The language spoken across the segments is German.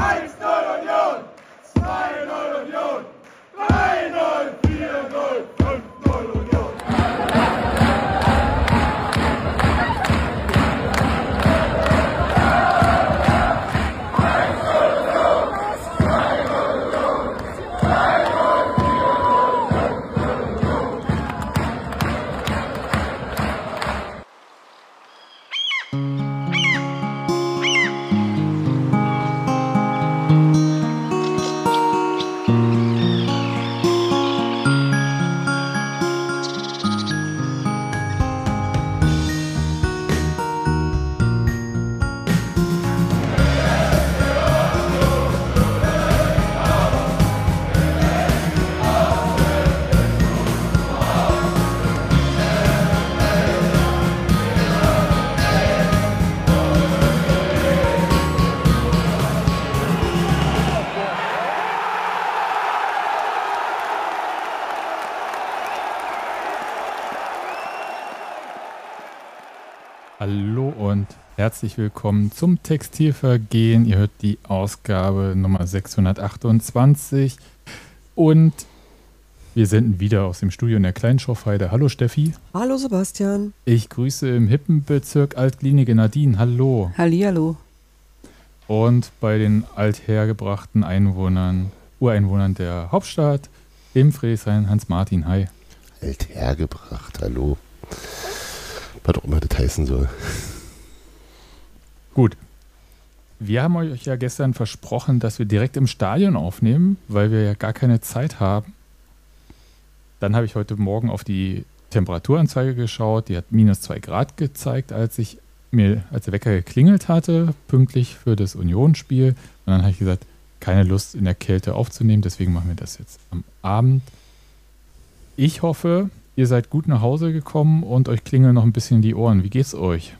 1-0 Union, 2-0 Union, 3-0, 4-0, 5-0 Union. Hallo und herzlich willkommen zum Textilvergehen. Ihr hört die Ausgabe Nummer 628 und wir senden wieder aus dem Studio in der Kleinschorfheide. Hallo Steffi. Hallo Sebastian. Ich grüße im Hippenbezirk Altklinike Nadine. Hallo. Hallihallo. Und bei den althergebrachten Ureinwohnern der Hauptstadt im Friedrichshain Hans-Martin. Hi. Althergebracht, hallo. Was auch immer das heißen soll. Gut. Wir haben euch ja gestern versprochen, dass wir direkt im Stadion aufnehmen, weil wir ja gar keine Zeit haben. Dann habe ich heute Morgen auf die Temperaturanzeige geschaut. Die hat -2 Grad gezeigt, als der Wecker geklingelt hatte, pünktlich für das Unionsspiel. Und dann habe ich gesagt, keine Lust in der Kälte aufzunehmen, deswegen machen wir das jetzt am Abend. Ich hoffe, ihr seid gut nach Hause gekommen und euch klingeln noch ein bisschen die Ohren. Wie geht's euch?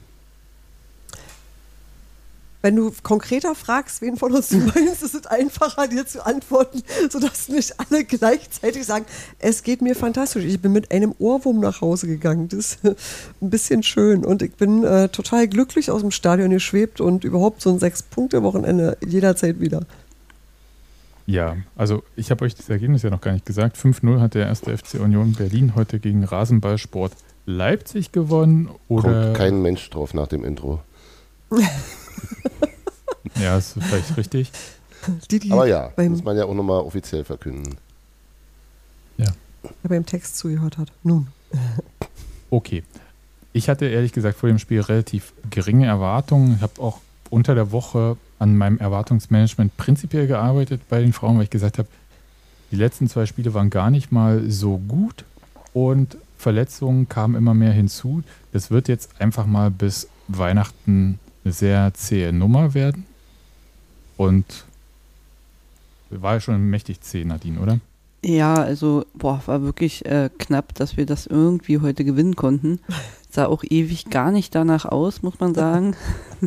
Wenn du konkreter fragst, wen von uns du meinst, ist es einfacher, dir zu antworten, sodass nicht alle gleichzeitig sagen, es geht mir fantastisch. Ich bin mit einem Ohrwurm nach Hause gegangen. Das ist ein bisschen schön. Und ich bin total glücklich aus dem Stadion geschwebt und überhaupt so ein 6-Punkte-Wochenende jederzeit wieder. Ja, also ich habe euch das Ergebnis ja noch gar nicht gesagt. 5-0 hat der 1. FC Union Berlin heute gegen Rasenballsport Leipzig gewonnen. Oder kommt kein Mensch drauf nach dem Intro. Ja, ist vielleicht richtig. Aber ja, muss man ja auch nochmal offiziell verkünden. Ja. Der beim Text zugehört hat. Nun. Okay. Ich hatte ehrlich gesagt vor dem Spiel relativ geringe Erwartungen. Ich habe auch unter der Woche an meinem Erwartungsmanagement prinzipiell gearbeitet bei den Frauen, weil ich gesagt habe, die letzten 2 Spiele waren gar nicht mal so gut und Verletzungen kamen immer mehr hinzu. Das wird jetzt einfach mal bis Weihnachten eine sehr zähe Nummer werden. Und war ja schon mächtig zäh, Nadine, oder? Ja, also, war wirklich knapp, dass wir das irgendwie heute gewinnen konnten. Sah auch ewig gar nicht danach aus, muss man sagen.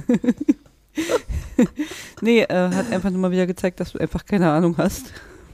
Nee, hat einfach nur mal wieder gezeigt, dass du einfach keine Ahnung hast.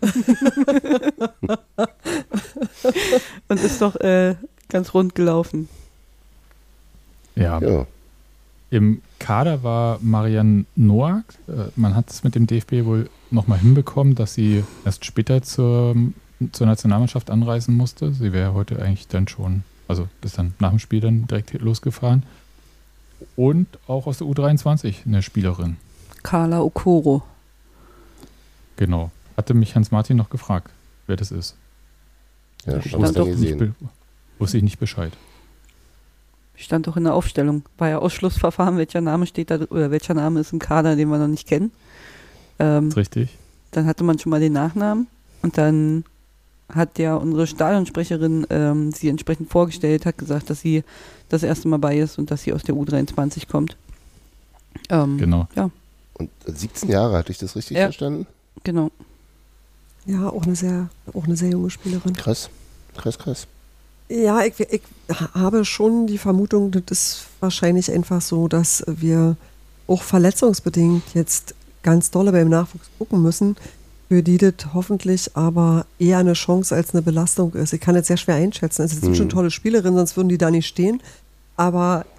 Und ist doch ganz rund gelaufen. Ja. Im Kader war Marianne Noack. Man hat es mit dem DFB wohl nochmal hinbekommen, dass sie erst später zur Nationalmannschaft anreisen musste. Sie wäre heute eigentlich dann schon, also ist dann nach dem Spiel dann direkt losgefahren. Und auch aus der U23 eine Spielerin. Carla Okoro. Genau. Hatte mich Hans-Martin noch gefragt, wer das ist. Ja, wusste ich nicht Bescheid. Stand doch in der Aufstellung. War ja Ausschlussverfahren, welcher Name steht da oder welcher Name ist im Kader, den wir noch nicht kennen. Ist richtig. Dann hatte man schon mal den Nachnamen und dann hat ja unsere Stadionsprecherin sie entsprechend vorgestellt, hat gesagt, dass sie das erste Mal bei ist und dass sie aus der U23 kommt. Genau. Ja. Und 17 Jahre, hatte ich das richtig verstanden? Genau. Ja, auch eine sehr junge Spielerin. Krass. Ja, ich habe schon die Vermutung, das ist wahrscheinlich einfach so, dass wir auch verletzungsbedingt jetzt ganz dolle beim Nachwuchs gucken müssen, für die das hoffentlich aber eher eine Chance als eine Belastung ist. Ich kann jetzt sehr schwer einschätzen. Es ist jetzt schon eine tolle Spielerin, sonst würden die da nicht stehen. Aber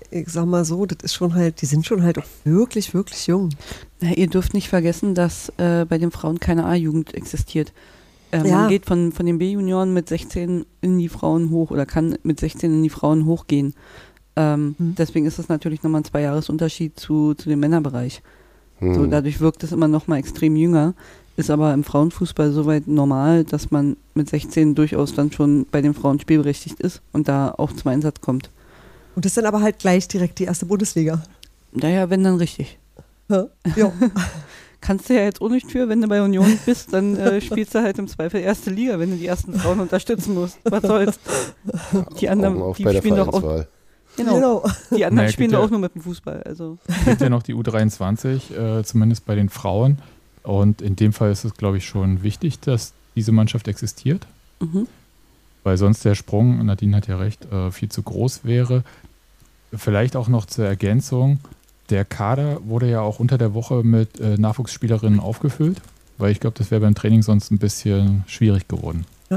ich sag mal so, das ist schon halt, die sind schon halt auch wirklich, wirklich jung. Na, ihr dürft nicht vergessen, dass bei den Frauen keine A-Jugend existiert. Ja. Man geht von den B-Junioren mit 16 in die Frauen hoch oder kann mit 16 in die Frauen hochgehen. Deswegen ist das natürlich nochmal ein 2-Jahres-Unterschied zu dem Männerbereich. So, dadurch wirkt es immer nochmal extrem jünger, ist aber im Frauenfußball soweit normal, dass man mit 16 durchaus dann schon bei den Frauen spielberechtigt ist und da auch zum Einsatz kommt. Und das ist dann aber halt gleich direkt die erste Bundesliga. Naja, wenn dann richtig. Ja. Kannst du ja jetzt auch nicht für, wenn du bei Union bist, dann spielst du halt im Zweifel erste Liga, wenn du die ersten Frauen unterstützen musst. Was soll's? Die anderen, Augen auf die bei der spielen doch auch. Vereinswahl. Genau. Die anderen Naja, spielen geht doch ja- auch nur mit dem Fußball. Also. Es gibt ja noch die U23, zumindest bei den Frauen. Und in dem Fall ist es, glaube ich, schon wichtig, dass diese Mannschaft existiert. Mhm. Weil sonst der Sprung, Nadine hat ja recht, viel zu groß wäre. Vielleicht auch noch zur Ergänzung, der Kader wurde ja auch unter der Woche mit Nachwuchsspielerinnen aufgefüllt, weil ich glaube, das wäre beim Training sonst ein bisschen schwierig geworden. Ja.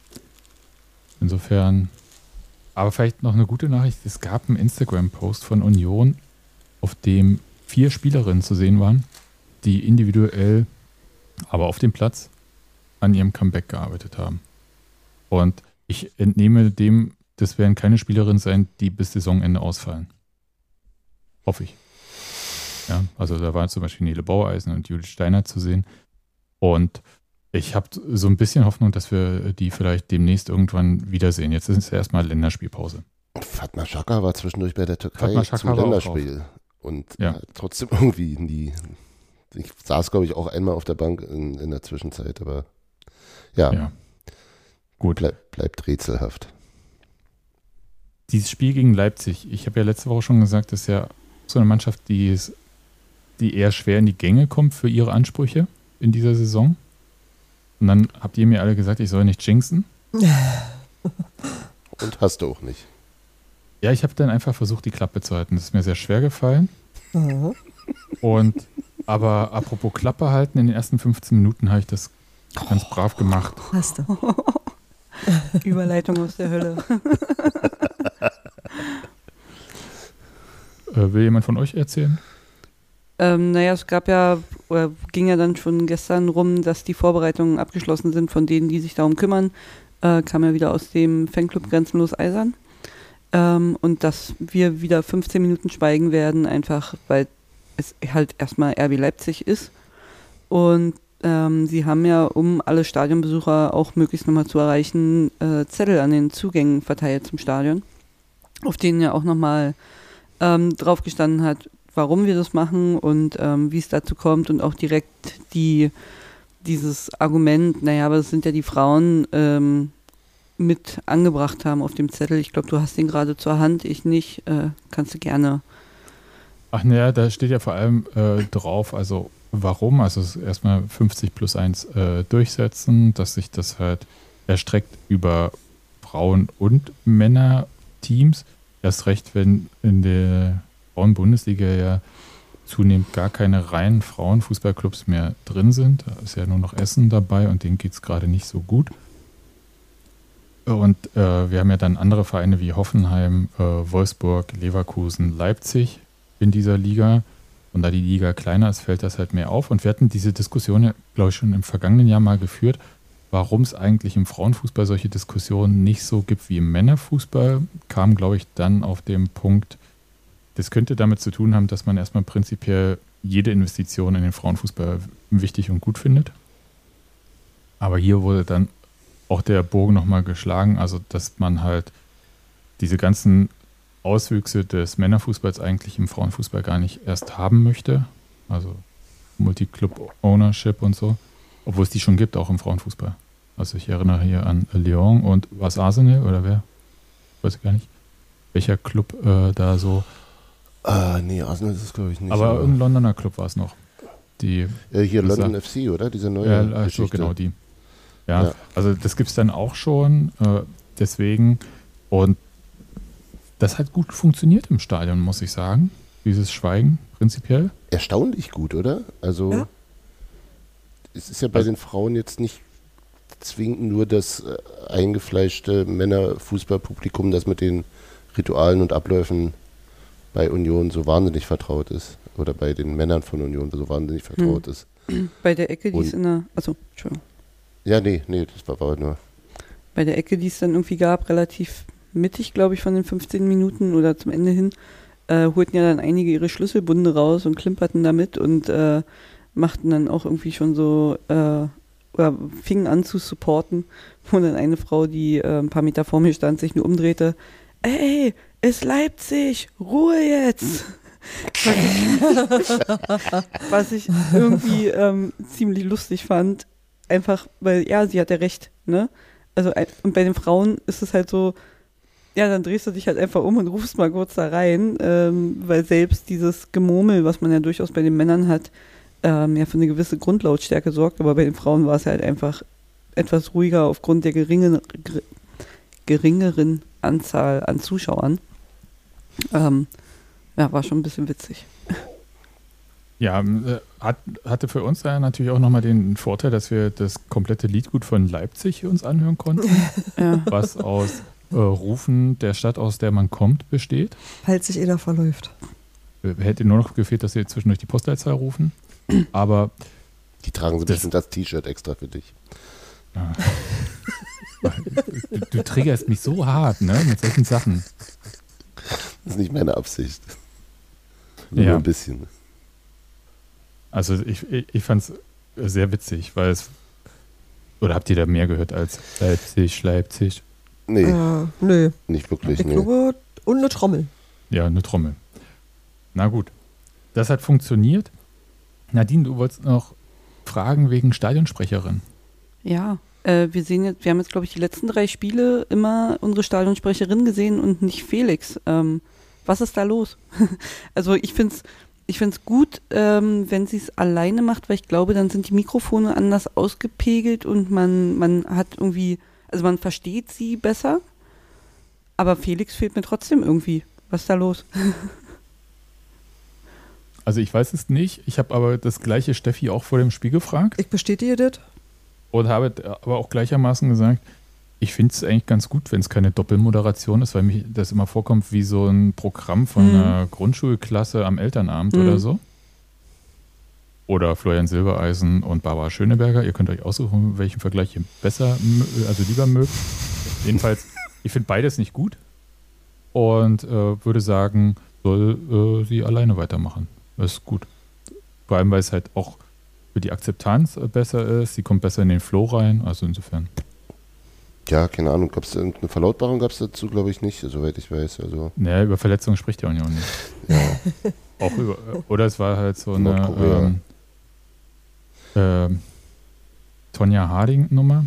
Insofern, aber vielleicht noch eine gute Nachricht, es gab einen Instagram-Post von Union, auf dem 4 Spielerinnen zu sehen waren, die individuell, aber auf dem Platz an ihrem Comeback gearbeitet haben. Und ich entnehme dem, das werden keine Spielerinnen sein, die bis Saisonende ausfallen. Hoffe ich. Ja, also da waren zum Beispiel Nele Baueisen und Judith Steiner zu sehen. Und ich habe so ein bisschen Hoffnung, dass wir die vielleicht demnächst irgendwann wiedersehen. Jetzt ist es ja erstmal Länderspielpause. Fatma Shaka war zwischendurch bei der Türkei Fatma Shaka zum war auch Länderspiel. Und Ja. hat trotzdem irgendwie nie. Ich saß, glaube ich, auch einmal auf der Bank in der Zwischenzeit, aber Ja. Gut. bleibt rätselhaft. Dieses Spiel gegen Leipzig, ich habe ja letzte Woche schon gesagt, das ist ja so eine Mannschaft, die eher schwer in die Gänge kommt für ihre Ansprüche in dieser Saison. Und dann habt ihr mir alle gesagt, ich soll nicht jinxen. Und hast du auch nicht. Ja, ich habe dann einfach versucht, die Klappe zu halten. Das ist mir sehr schwer gefallen. Mhm. Aber apropos Klappe halten, in den ersten 15 Minuten habe ich das ganz brav gemacht. Hast du. Überleitung aus der Hölle. Will jemand von euch erzählen? Naja, es gab ja, oder ging ja dann schon gestern rum, dass die Vorbereitungen abgeschlossen sind von denen, die sich darum kümmern. Kam ja wieder aus dem Fanclub Grenzenlos Eisern. Und dass wir wieder 15 Minuten schweigen werden, einfach weil es halt erstmal RB Leipzig ist. Und sie haben ja, um alle Stadionbesucher auch möglichst nochmal zu erreichen, Zettel an den Zugängen verteilt zum Stadion, auf denen ja auch nochmal drauf gestanden hat, warum wir das machen und wie es dazu kommt und auch direkt dieses Argument, naja, aber das sind ja die Frauen, mit angebracht haben auf dem Zettel. Ich glaube, du hast den gerade zur Hand, ich nicht. Kannst du gerne. Ach naja, da steht ja vor allem drauf, also warum, also es ist erstmal 50+1 durchsetzen, dass sich das halt erstreckt über Frauen- und Männerteams. Erst recht, wenn in der Frauen-Bundesliga ja zunehmend gar keine reinen Frauenfußballclubs mehr drin sind. Da ist ja nur noch Essen dabei und denen geht es gerade nicht so gut. Und wir haben ja dann andere Vereine wie Hoffenheim, Wolfsburg, Leverkusen, Leipzig in dieser Liga. Und da die Liga kleiner ist, fällt das halt mehr auf. Und wir hatten diese Diskussion ja, glaube ich, schon im vergangenen Jahr mal geführt, warum es eigentlich im Frauenfußball solche Diskussionen nicht so gibt wie im Männerfußball. Kam, glaube ich, dann auf den Punkt, das könnte damit zu tun haben, dass man erstmal prinzipiell jede Investition in den Frauenfußball wichtig und gut findet. Aber hier wurde dann auch der Bogen nochmal geschlagen, also dass man halt diese ganzen Auswüchse des Männerfußballs eigentlich im Frauenfußball gar nicht erst haben möchte. Also Multiclub-Ownership und so. Obwohl es die schon gibt, auch im Frauenfußball. Also ich erinnere hier an Lyon und was Arsenal oder wer? Weiß ich gar nicht. Welcher Club da so. Nee, Arsenal ist es, glaube ich, nicht. Aber ein Londoner Club war es noch. Die, hier das London FC, oder? Diese neue ja, also Geschichte. genau die. Ja, Ja. also das gibt es dann auch schon. Deswegen. Und das hat gut funktioniert im Stadion, muss ich sagen. Dieses Schweigen prinzipiell. Erstaunlich gut, oder? Also Ja. es ist ja bei den Frauen jetzt nicht zwingend nur das eingefleischte Männerfußballpublikum, das mit den Ritualen und Abläufen bei Union so wahnsinnig vertraut ist. Oder bei den Männern von Union so wahnsinnig vertraut ist. Bei der Ecke, die ist in der, also, Entschuldigung. Ja, nee, das war nur. Bei der Ecke, die es dann irgendwie gab, relativ mittig, glaube ich, von den 15 Minuten oder zum Ende hin, holten ja dann einige ihre Schlüsselbunde raus und klimperten damit und machten dann auch irgendwie schon so, oder fingen an zu supporten, wo dann eine Frau, die ein paar Meter vor mir stand, sich nur umdrehte. Ey, ist Leipzig, Ruhe jetzt! Was ich irgendwie ziemlich lustig fand, einfach, weil, ja, sie hat ja recht, ne? Also, und bei den Frauen ist es halt so, ja, dann drehst du dich halt einfach um und rufst mal kurz da rein, weil selbst dieses Gemurmel, was man ja durchaus bei den Männern hat, ja für eine gewisse Grundlautstärke sorgt, aber bei den Frauen war es halt einfach etwas ruhiger aufgrund der geringeren Anzahl an Zuschauern. Ja, war schon ein bisschen witzig. Ja, hatte für uns ja natürlich auch nochmal den Vorteil, dass wir das komplette Liedgut von Leipzig uns anhören konnten, Ja. was aus Rufen der Stadt, aus der man kommt, besteht. Falls sich einer verläuft. Hätte nur noch gefehlt, dass sie zwischendurch die Postleitzahl rufen. Aber Die tragen so bestimmt das T-Shirt extra für dich. du triggerst mich so hart, ne, mit solchen Sachen. Das ist nicht meine Absicht. Nur Ja. ein bisschen. Also ich fand es sehr witzig, weil es, oder habt ihr da mehr gehört als Leipzig? Nee, Nö. nicht wirklich. Ich Nee. glaube, und eine Trommel. Ja, eine Trommel. Na gut, das hat funktioniert. Nadine, du wolltest noch fragen wegen Stadionsprecherin. Ja, wir haben jetzt, glaube ich, die letzten 3 Spiele immer unsere Stadionsprecherin gesehen und nicht Felix. Was ist da los? Also ich finde es gut, wenn sie es alleine macht, weil ich glaube, dann sind die Mikrofone anders ausgepegelt und man hat irgendwie, also man versteht sie besser, aber Felix fehlt mir trotzdem irgendwie. Was ist da los? Also ich weiß es nicht, ich habe aber das gleiche Steffi auch vor dem Spiel gefragt Ich bestätige das. und habe aber auch gleichermaßen gesagt, ich finde es eigentlich ganz gut, wenn es keine Doppelmoderation ist, weil mir das immer vorkommt wie so ein Programm von einer Grundschulklasse am Elternabend oder so. Oder Florian Silbereisen und Barbara Schöneberger. Ihr könnt euch aussuchen, welchen Vergleich ihr besser, also lieber mögt. Jedenfalls, ich finde beides nicht gut und würde sagen, soll sie alleine weitermachen. Das ist gut. Vor allem, weil es halt auch für die Akzeptanz besser ist. Sie kommt besser in den Flow rein. Also insofern. Ja, keine Ahnung. Gab es irgendeine Verlautbarung dazu, glaube ich, nicht, soweit ich weiß. Also, Naja, über Verletzungen spricht die Union nicht. ja. Auch über, oder es war halt so Nordkorea. eine Tonja Harding-Nummer.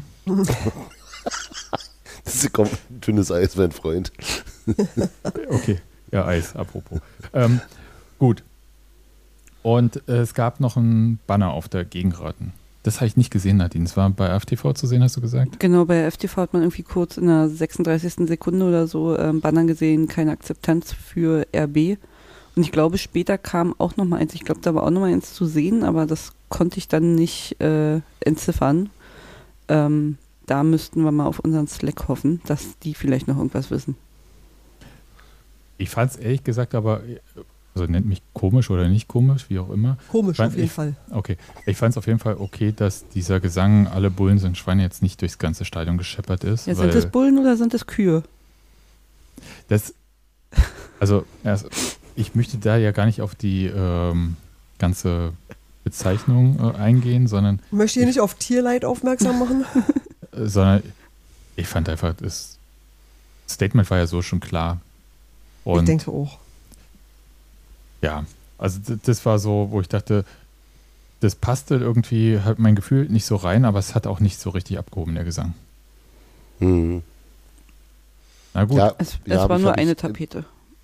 Das ist komm, dünnes Eis, mein Freund. Okay, ja, Eis, apropos. Gut. Und es gab noch einen Banner auf der Gegenraten. Das habe ich nicht gesehen, Nadine. Das war bei FTV zu sehen, hast du gesagt? Genau, bei FTV hat man irgendwie kurz in der 36. Sekunde oder so Banner gesehen, keine Akzeptanz für RB. Und ich glaube, später kam auch noch mal eins. Ich glaube, da war auch noch mal eins zu sehen, aber das konnte ich dann nicht entziffern. Da müssten wir mal auf unseren Slack hoffen, dass die vielleicht noch irgendwas wissen. Ich fand es ehrlich gesagt aber, also nennt mich komisch oder nicht komisch, wie auch immer. Komisch Fand auf jeden ich- Fall. Okay, ich fand es auf jeden Fall okay, dass dieser Gesang, alle Bullen sind Schweine, jetzt nicht durchs ganze Stadion gescheppert ist. Ja, weil sind es Bullen oder sind es Kühe? das, also ich möchte da ja gar nicht auf die ganze Bezeichnung eingehen, sondern Ich möchte hier nicht auf Tierleid aufmerksam machen. sondern ich fand einfach, das Statement war ja so schon klar. Und Ich denke auch. ja, also das war so, wo ich dachte, das passte irgendwie, hat mein Gefühl nicht so rein, aber es hat auch nicht so richtig abgehoben, der Gesang. Mhm. Na gut, Ja, Es ja, war nur hab eine ich- Tapete.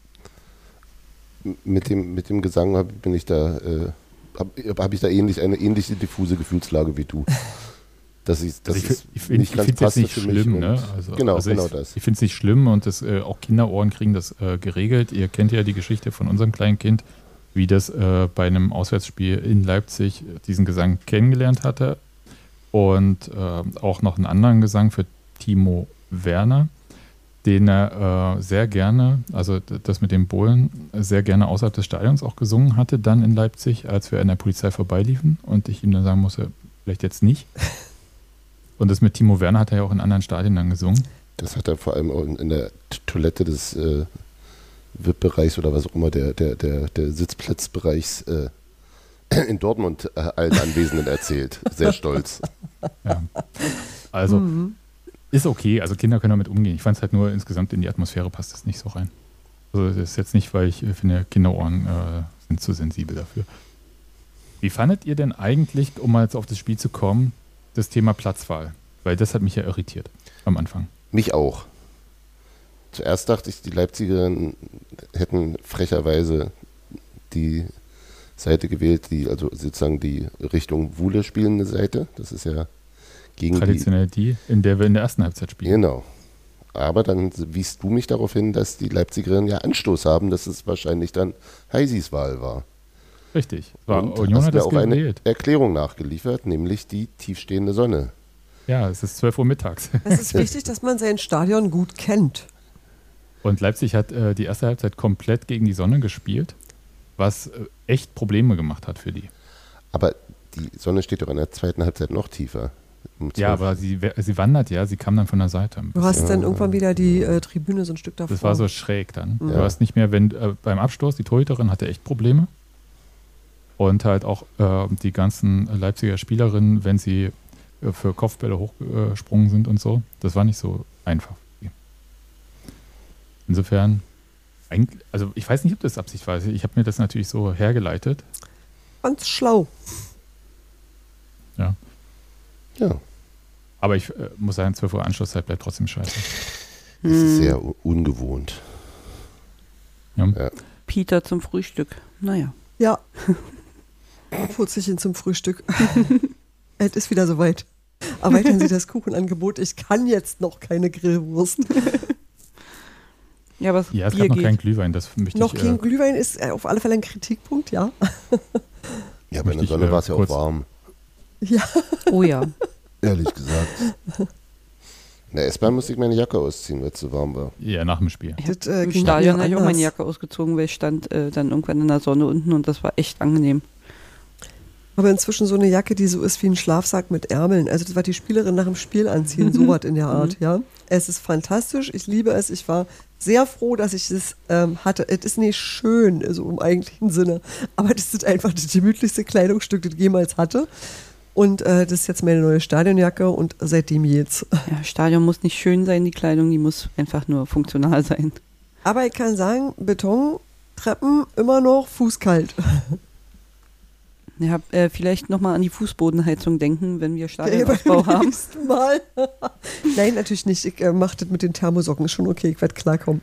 Mit dem Gesang habe ich da eine ähnliche diffuse Gefühlslage wie du. Dass ich, das also ist ich finde nicht ganz es jetzt passend nicht für mich schlimm, und- ne? genau ich, das. Ich finde es nicht schlimm und das, auch Kinderohren kriegen das geregelt. Ihr kennt ja die Geschichte von unserem kleinen Kind, wie das bei einem Auswärtsspiel in Leipzig diesen Gesang kennengelernt hatte und auch noch einen anderen Gesang für Timo Werner. den er sehr gerne, also das mit dem Bohlen, sehr gerne außerhalb des Stadions auch gesungen hatte, dann in Leipzig, als wir an der Polizei vorbeiliefen und ich ihm dann sagen musste, vielleicht jetzt nicht. Und das mit Timo Werner hat er ja auch in anderen Stadien dann gesungen. Das hat er vor allem auch in der Toilette des VIP-Bereichs oder was auch immer, der Sitzplatzbereichs in Dortmund allen Anwesenden erzählt. Sehr stolz. Ja. Also ist okay, also Kinder können damit umgehen. Ich fand es halt nur insgesamt in die Atmosphäre passt das nicht so rein. Also das ist jetzt nicht, weil ich finde, Kinderohren sind zu sensibel dafür. Wie fandet ihr denn eigentlich, um mal jetzt auf das Spiel zu kommen, das Thema Platzwahl? Weil das hat mich ja irritiert am Anfang. Mich auch. Zuerst dachte ich, die Leipziger hätten frecherweise die Seite gewählt, also sozusagen die Richtung Wuhle spielende Seite. Das ist ja gegen traditionell die, in der wir in der ersten Halbzeit spielen. Genau. Aber dann wiest du mich darauf hin, dass die Leipzigerinnen ja Anstoß haben, dass es wahrscheinlich dann Heisis Wahl war. Richtig. War Und Union hat das auch eine gewählt. Erklärung nachgeliefert, nämlich die tiefstehende Sonne. Ja, es ist 12 Uhr mittags. Es ist wichtig, dass man sein Stadion gut kennt. Und Leipzig hat die erste Halbzeit komplett gegen die Sonne gespielt, was echt Probleme gemacht hat für die. Aber die Sonne steht doch in der zweiten Halbzeit noch tiefer. Ja, aber sie wandert ja, sie kam dann von der Seite. Du hast dann irgendwann wieder die Tribüne so ein Stück davor. Das war so schräg dann. Ja. Du hast nicht mehr, beim Abstoß, die Torhüterin hatte echt Probleme. Und halt auch die ganzen Leipziger Spielerinnen, wenn sie für Kopfbälle hochgesprungen sind und so. Das war nicht so einfach. Insofern, also ich weiß nicht, ob das Absicht war. Ich habe mir das natürlich so hergeleitet. Ganz schlau. Ja. Ja. Aber ich muss sagen, 12 Uhr Anschlusszeit bleibt trotzdem scheiße. Das ist sehr ungewohnt. Ja. Ja. Peter zum Frühstück. Naja. Ja. Putzelchen zum Frühstück. Es ist wieder soweit. Erweitern Sie das Kuchenangebot. Ich kann jetzt noch keine Grillwurst. Ja, aber Es Bier gab noch geht. keinen Glühwein. Das möchte Noch ich, kein Glühwein ist auf alle Fälle ein Kritikpunkt, ja. Ja, aber in der Möchte ich, Sonne war es ja auch kurz- warm, Ja. Oh ja. ehrlich gesagt. In der S-Bahn musste ich meine Jacke ausziehen, weil es zu warm war. Ja, nach dem Spiel. Das, Im ging Stadion mir habe ich auch anders. meine Jacke ausgezogen, weil ich stand dann irgendwann in der Sonne unten und das war echt angenehm. Aber inzwischen so eine Jacke, die so ist wie ein Schlafsack mit Ärmeln. Also das, was die Spielerin nach dem Spiel anziehen, so was in der Art, ja. Es ist fantastisch, ich liebe es. Ich war sehr froh, dass ich es hatte. Es ist nicht schön, also im eigentlichen Sinne. Aber das ist einfach das gemütlichste Kleidungsstück, das ich jemals hatte. Und das ist jetzt meine neue Stadionjacke und seitdem jetzt. Ja, Stadion muss nicht schön sein, die Kleidung, die muss einfach nur funktional sein. Aber ich kann sagen, Beton, Treppen, immer noch fußkalt. Ja, vielleicht nochmal an die Fußbodenheizung denken, wenn wir Stadionausbau haben. Nächsten Mal. Nein, natürlich nicht. Ich mache das mit den Thermosocken. Ist schon okay, ich werde klarkommen.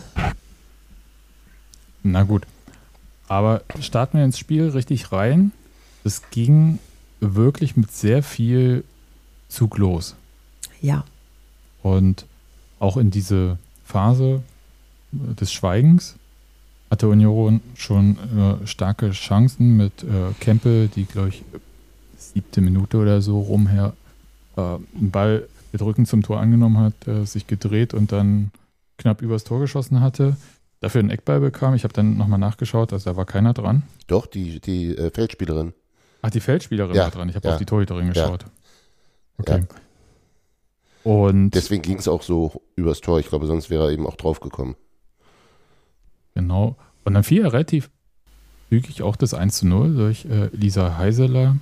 Na gut. Aber starten wir ins Spiel richtig rein. Es ging wirklich mit sehr viel Zug los. Ja. Und auch in diese Phase des Schweigens hatte Union schon starke Chancen mit Kempel, die, glaube ich, 7. Minute oder so rumher einen Ball mit Rücken zum Tor angenommen hat, sich gedreht und dann knapp übers Tor geschossen hatte. Dafür einen Eckball bekam. Ich habe dann nochmal nachgeschaut, also da war keiner dran. Doch, die Feldspielerin. Ach, die Feldspielerin Ja, war dran. Ich habe ja. auf die Torhüterin Ja. geschaut. Okay. Und Deswegen ging es auch so übers Tor. Ich glaube, sonst wäre er eben auch drauf gekommen. genau. Und dann fiel ja relativ zügig auch das 1:0 durch Lisa Heiseler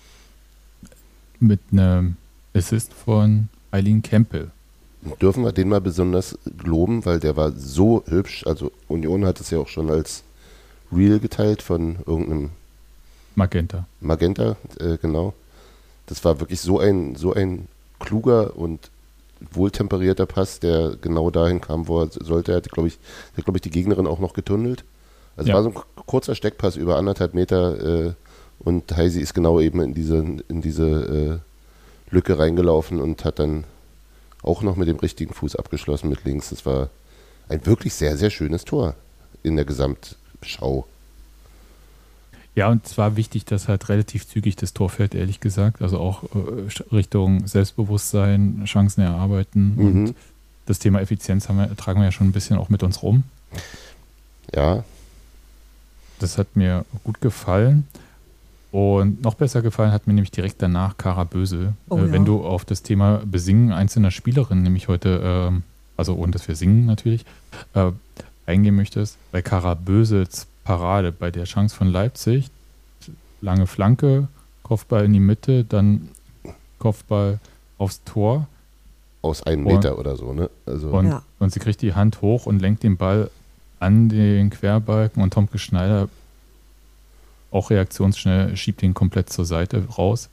mit einem Assist von Eileen Kempel. Dürfen wir den mal besonders loben, weil der war so hübsch. Also Union hat es ja auch schon als Reel geteilt von irgendeinem Magenta. Magenta, genau. Das war wirklich so ein kluger und wohltemperierter Pass, der genau dahin kam, wo er sollte. Er hat, glaube ich, die Gegnerin auch noch getunnelt. Also Ja. war so ein kurzer Steckpass über 1,5 Meter und Heisi ist genau eben in diese Lücke reingelaufen und hat dann auch noch mit dem richtigen Fuß abgeschlossen mit links. Das war ein wirklich sehr, sehr schönes Tor in der Gesamtschau. Ja, und es war wichtig, dass halt relativ zügig das Tor fällt, ehrlich gesagt. Also auch Richtung Selbstbewusstsein, Chancen erarbeiten. Und das Thema Effizienz tragen wir ja schon ein bisschen auch mit uns rum. Ja, Das hat mir gut gefallen. Und noch besser gefallen hat mir nämlich direkt danach Kara Böse. Oh ja. Wenn du auf das Thema Besingen einzelner Spielerinnen nämlich heute, also ohne dass wir singen natürlich, eingehen möchtest, bei Kara Böses Parade, bei der Chance von Leipzig, lange Flanke, Kopfball in die Mitte, dann Kopfball aufs Tor. aus 1 Meter oder so, ne? Also, Und, Ja. und sie kriegt die Hand hoch und lenkt den Ball an den Querbalken und Tomke Schneider, auch reaktionsschnell, schiebt ihn komplett zur Seite raus.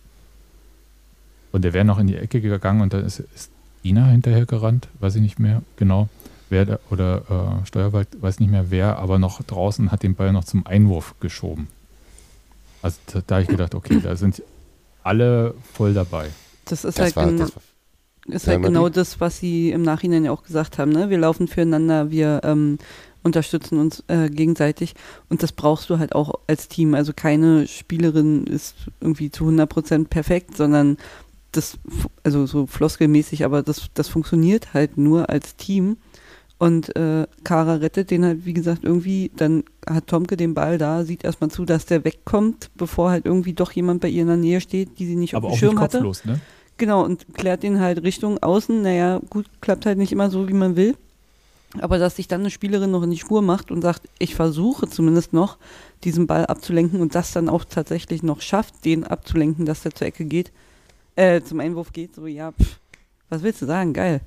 Und der wäre noch in die Ecke gegangen und da ist Ina hinterher gerannt, weiß ich nicht mehr genau. Wer oder Steuerwald, weiß nicht mehr wer, aber noch draußen hat den Ball noch zum Einwurf geschoben. Also da habe ich gedacht, okay, da sind alle voll dabei. Das ist das halt, war, ist Ja, halt Marie? genau das, was sie im Nachhinein ja auch gesagt haben. Ne? Wir laufen füreinander, wir unterstützen uns gegenseitig und das brauchst du halt auch als Team. Also keine Spielerin ist irgendwie zu 100% perfekt, sondern das, also so floskelmäßig, aber das funktioniert halt nur als Team. Und Kara rettet den halt, wie gesagt, irgendwie, dann hat Tomke den Ball da, sieht erstmal zu, dass der wegkommt, bevor halt irgendwie doch jemand bei ihr in der Nähe steht, die sie nicht Aber auf auch dem Schirm nicht hatte. kopflos, ne? Genau, und klärt den halt Richtung außen. Naja, gut, klappt halt nicht immer so, wie man will. Aber dass sich dann eine Spielerin noch in die Spur macht und sagt, ich versuche zumindest noch, diesen Ball abzulenken und das dann auch tatsächlich noch schafft, den abzulenken, dass der zur Ecke geht, zum Einwurf geht, so, ja, was willst du sagen? Geil.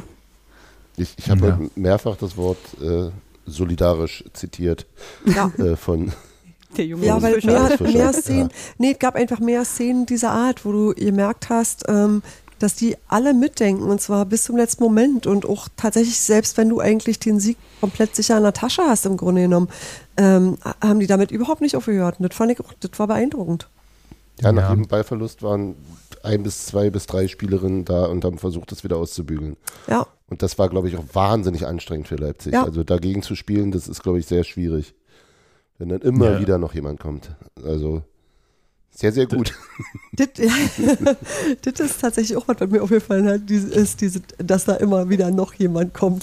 ich habe Ja. heute mehrfach das Wort solidarisch zitiert Ja. von Der Junge Ja, ist weil Fischer. Fischer. mehr Szenen, nee, es gab einfach mehr Szenen dieser Art, wo du gemerkt hast, dass die alle mitdenken und zwar bis zum letzten Moment und auch tatsächlich, selbst wenn du eigentlich den Sieg komplett sicher in der Tasche hast, im Grunde genommen, haben die damit überhaupt nicht aufgehört. Und das fand ich auch, das war beeindruckend. Ja, nach Ja. jedem Ballverlust waren 1 bis 2 bis 3 Spielerinnen da und haben versucht, das wieder auszubügeln. Ja, Und das war, glaube ich, auch wahnsinnig anstrengend für Leipzig. Ja. Also dagegen zu spielen, das ist, glaube ich, sehr schwierig. Wenn dann immer Ja. wieder noch jemand kommt. Also sehr, sehr gut. das, das ist tatsächlich auch was, was mir aufgefallen hat, dass da immer wieder noch jemand kommt.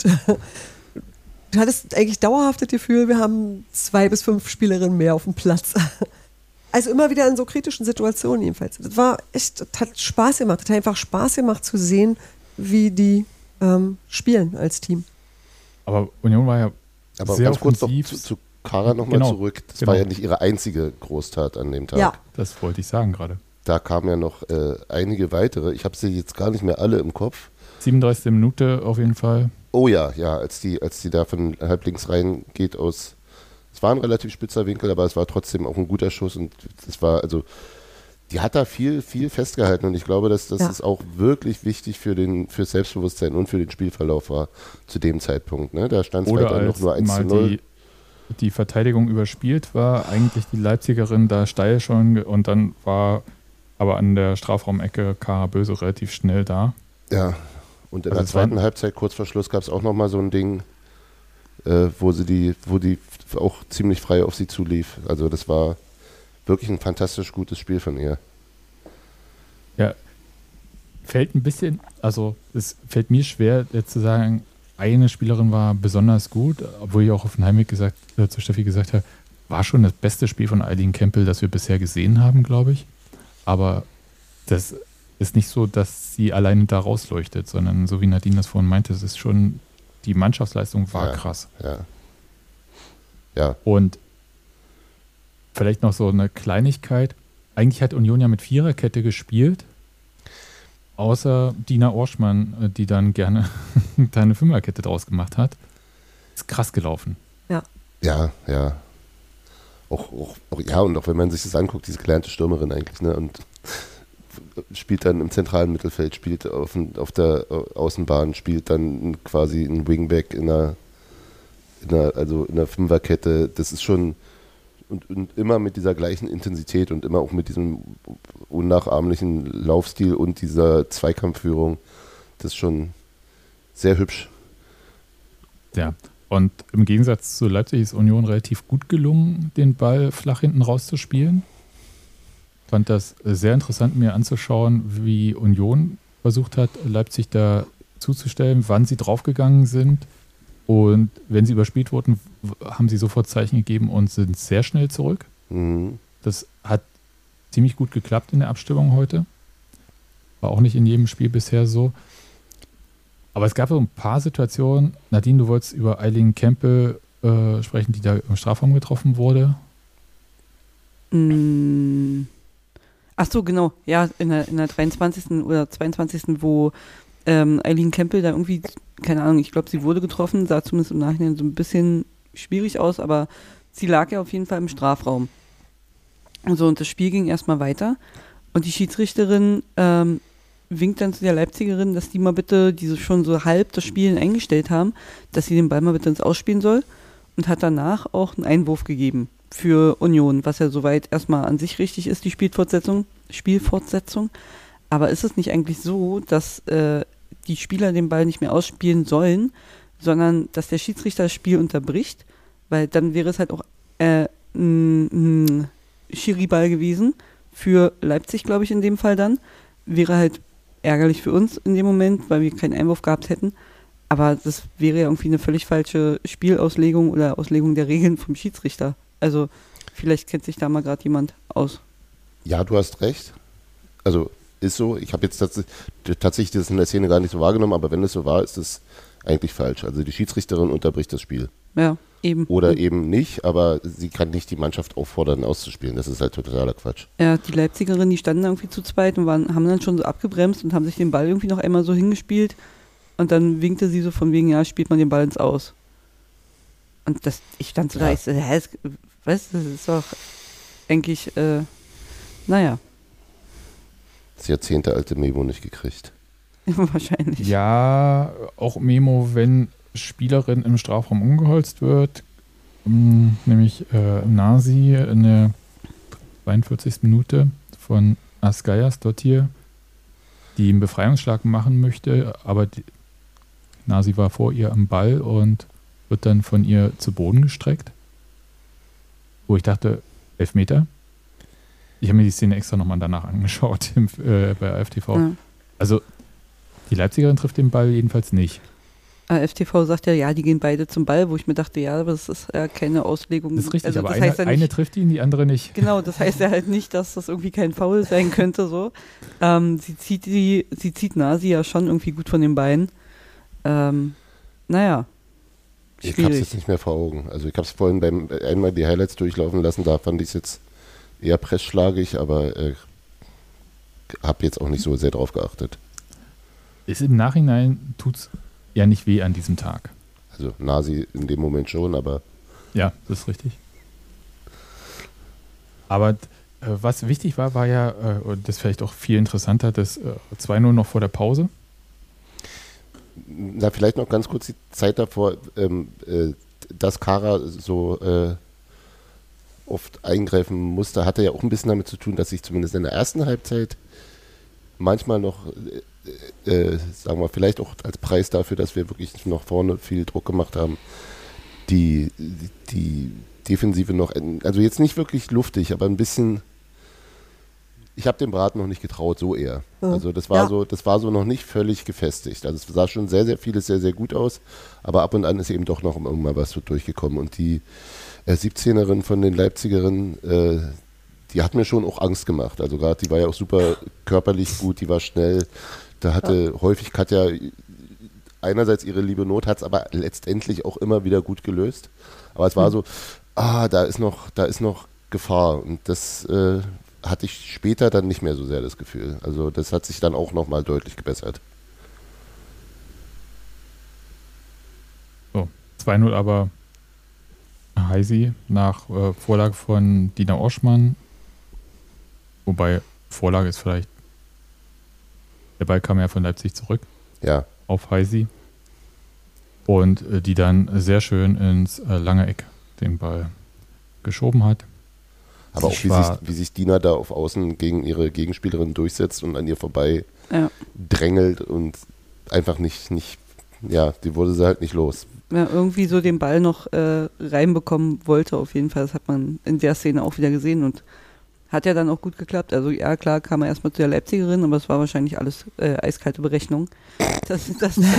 Du hattest eigentlich dauerhaft das Gefühl, wir haben 2 bis 5 Spielerinnen mehr auf dem Platz. Also immer wieder in so kritischen Situationen jedenfalls. Das war echt, das hat Spaß gemacht. Das hat einfach Spaß gemacht zu sehen, wie die spielen als Team. Aber Union war ja Aber sehr ganz kurz noch offensiv. zu Kara nochmal Genau, zurück. Das genau. war ja nicht ihre einzige Großtat an dem Tag. Ja. Das wollte ich sagen gerade. Da kamen ja noch einige weitere. Ich habe sie jetzt gar nicht mehr alle im Kopf. 37. Minute auf jeden Fall. Oh ja, als die da von halblinks reingeht aus. Es war ein relativ spitzer Winkel, aber es war trotzdem auch ein guter Schuss und es war, also, die hat da viel, viel festgehalten und ich glaube, dass das Ja. ist auch wirklich wichtig für Selbstbewusstsein und für den Spielverlauf war zu dem Zeitpunkt. Ne? Da stand es Oder weiter noch als nur 1 zu mal 0. die Verteidigung überspielt war, eigentlich die Leipzigerin da steil schon und dann war aber an der Strafraumecke Kara Böse relativ schnell da. Ja, und in Also der es war- zweiten Halbzeit, kurz vor Schluss, gab es auch nochmal so ein Ding, wo die auch ziemlich frei auf sie zulief. Also das war wirklich ein fantastisch gutes Spiel von ihr. Ja, fällt ein bisschen, also es fällt mir schwer jetzt zu sagen, eine Spielerin war besonders gut, obwohl ich auch auf dem Heimweg zu Steffi gesagt habe, war schon das beste Spiel von Eileen Kempel, das wir bisher gesehen haben, glaube ich. Aber das ist nicht so, dass sie alleine da rausleuchtet, sondern so wie Nadine das vorhin meinte, es ist schon, die Mannschaftsleistung war Ja. krass. Ja, Und vielleicht noch so eine Kleinigkeit. Eigentlich hat Union ja mit Viererkette gespielt, außer Dina Orschmann, die dann gerne da eine Fünferkette draus gemacht hat. Ist krass gelaufen. ja. Auch, ja, und auch wenn man sich das anguckt, diese gelernte Stürmerin eigentlich, ne? Und spielt dann im zentralen Mittelfeld, spielt auf der Außenbahn, spielt dann quasi ein Wingback in einer Fünferkette. Das ist schon und immer mit dieser gleichen Intensität und immer auch mit diesem unnachahmlichen Laufstil und dieser Zweikampfführung. Das ist schon sehr hübsch. Ja. Und im Gegensatz zu Leipzig ist Union relativ gut gelungen, den Ball flach hinten rauszuspielen. Fand das sehr interessant, mir anzuschauen, wie Union versucht hat, Leipzig da zuzustellen, wann sie draufgegangen sind. Und wenn sie überspielt wurden, haben sie sofort Zeichen gegeben und sind sehr schnell zurück. Mhm. Das hat ziemlich gut geklappt in der Abstimmung heute. War auch nicht in jedem Spiel bisher so. Aber es gab so ein paar Situationen. Nadine, du wolltest über Eileen Campbell sprechen, die da im Strafraum getroffen wurde. Ach so, genau. Ja, in der 23. oder 22. wo Eileen Campbell da irgendwie, keine Ahnung, ich glaube, sie wurde getroffen, sah zumindest im Nachhinein so ein bisschen schwierig aus, aber sie lag ja auf jeden Fall im Strafraum. So, und das Spiel ging erstmal weiter und die Schiedsrichterin winkt dann zu der Leipzigerin, dass die mal bitte, die schon so halb das Spielen eingestellt haben, dass sie den Ball mal bitte ins Ausspielen soll und hat danach auch einen Einwurf gegeben für Union, was ja soweit erstmal an sich richtig ist, die Spielfortsetzung. Aber ist es nicht eigentlich so, dass die Spieler den Ball nicht mehr ausspielen sollen, sondern dass der Schiedsrichter das Spiel unterbricht, weil dann wäre es halt auch ein Schiri-Ball gewesen für Leipzig, glaube ich, in dem Fall dann. Wäre halt ärgerlich für uns in dem Moment, weil wir keinen Einwurf gehabt hätten. Aber das wäre ja irgendwie eine völlig falsche Spielauslegung oder Auslegung der Regeln vom Schiedsrichter. Also vielleicht kennt sich da mal gerade jemand aus. Ja, du hast recht. Also ist so. Ich habe jetzt tatsächlich das in der Szene gar nicht so wahrgenommen, aber wenn es so war, ist es eigentlich falsch. Also die Schiedsrichterin unterbricht das Spiel. Ja, eben. Oder eben nicht, aber sie kann nicht die Mannschaft auffordern, auszuspielen. Das ist halt totaler Quatsch. Ja, die Leipzigerinnen, die standen irgendwie zu zweit und haben dann schon so abgebremst und haben sich den Ball irgendwie noch einmal so hingespielt. Und dann winkte sie so von wegen, ja, spielt man den Ball ins Aus. Und ich stand so da, ich so, das ist doch eigentlich, naja. Das jahrzehntealte Memo nicht gekriegt. Wahrscheinlich. Ja, auch Memo, wenn Spielerin im Strafraum umgeholzt wird, nämlich Nasi in der 42. Minute von Asgayas dort hier, die einen Befreiungsschlag machen möchte, aber Nasi war vor ihr am Ball und wird dann von ihr zu Boden gestreckt. Wo ich dachte, 11 Meter. Ich habe mir die Szene extra nochmal danach angeschaut bei AFTV. Ja. Also die Leipzigerin trifft den Ball jedenfalls nicht. AFTV sagt ja, die gehen beide zum Ball, wo ich mir dachte, ja, aber das ist ja keine Auslegung. Das ist richtig, also, aber das heißt ja nicht, eine trifft ihn, die andere nicht. Genau, das heißt ja halt nicht, dass das irgendwie kein Foul sein könnte. So. Sie zieht Nasi ja schon irgendwie gut von den Beinen. Naja. Ich habe es Schwierig. jetzt nicht mehr vor Augen. Also ich habe es vorhin einmal die Highlights durchlaufen lassen, da fand ich es jetzt eher pressschlagig, aber habe jetzt auch nicht so sehr drauf geachtet. Ist im Nachhinein tut's ja nicht weh an diesem Tag. Also Nasi in dem Moment schon, aber Ja, das ist richtig. Aber was wichtig war ja, und das vielleicht auch viel interessanter, das 2-0 noch vor der Pause. na, vielleicht noch ganz kurz die Zeit davor, dass Kara so oft eingreifen musste, hatte ja auch ein bisschen damit zu tun, dass sich zumindest in der ersten Halbzeit manchmal noch, sagen wir, vielleicht auch als Preis dafür, dass wir wirklich noch vorne viel Druck gemacht haben, die Defensive noch, also jetzt nicht wirklich luftig, aber ein bisschen, ich habe dem Braten noch nicht getraut, so eher. Also das war so noch nicht völlig gefestigt. Also es sah schon sehr, sehr vieles sehr, sehr gut aus, aber ab und an ist eben doch noch irgendwann was so durchgekommen. Und die 17erin von den Leipzigerinnen, die hat mir schon auch Angst gemacht. Also gerade, die war ja auch super körperlich gut, die war schnell. Da hatte häufig Katja einerseits ihre liebe Not, hat es aber letztendlich auch immer wieder gut gelöst. Aber es war so, da ist noch Gefahr. Und das hatte ich später dann nicht mehr so sehr das Gefühl. Also das hat sich dann auch nochmal deutlich gebessert. So, 2-0 aber Heisi nach Vorlage von Dina Oschmann. Wobei Vorlage ist vielleicht, der Ball kam ja von Leipzig zurück Ja. auf Heisi. Und die dann sehr schön ins lange Eck den Ball geschoben hat. Aber auch wie sich Dina da auf Außen gegen ihre Gegenspielerin durchsetzt und an ihr vorbei drängelt und einfach nicht, die wurde sie halt nicht los. Ja, irgendwie so den Ball noch reinbekommen wollte, auf jeden Fall. Das hat man in der Szene auch wieder gesehen und Hat ja dann auch gut geklappt. Also ja, klar kam er erstmal zu der Leipzigerin, aber es war wahrscheinlich alles eiskalte Berechnung, dass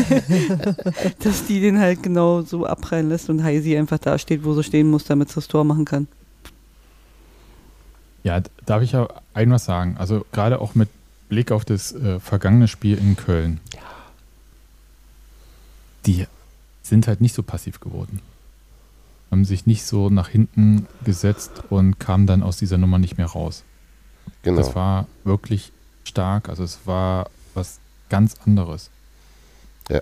die den halt genau so abprallen lässt und Heisi einfach da steht, wo sie stehen muss, damit sie das Tor machen kann. Ja, darf ich ja ein was sagen? Also gerade auch mit Blick auf das vergangene Spiel in Köln. Ja. Die sind halt nicht so passiv geworden. Haben sich nicht so nach hinten gesetzt und kamen dann aus dieser Nummer nicht mehr raus. Genau. Das war wirklich stark. Also es war was ganz anderes. Ja.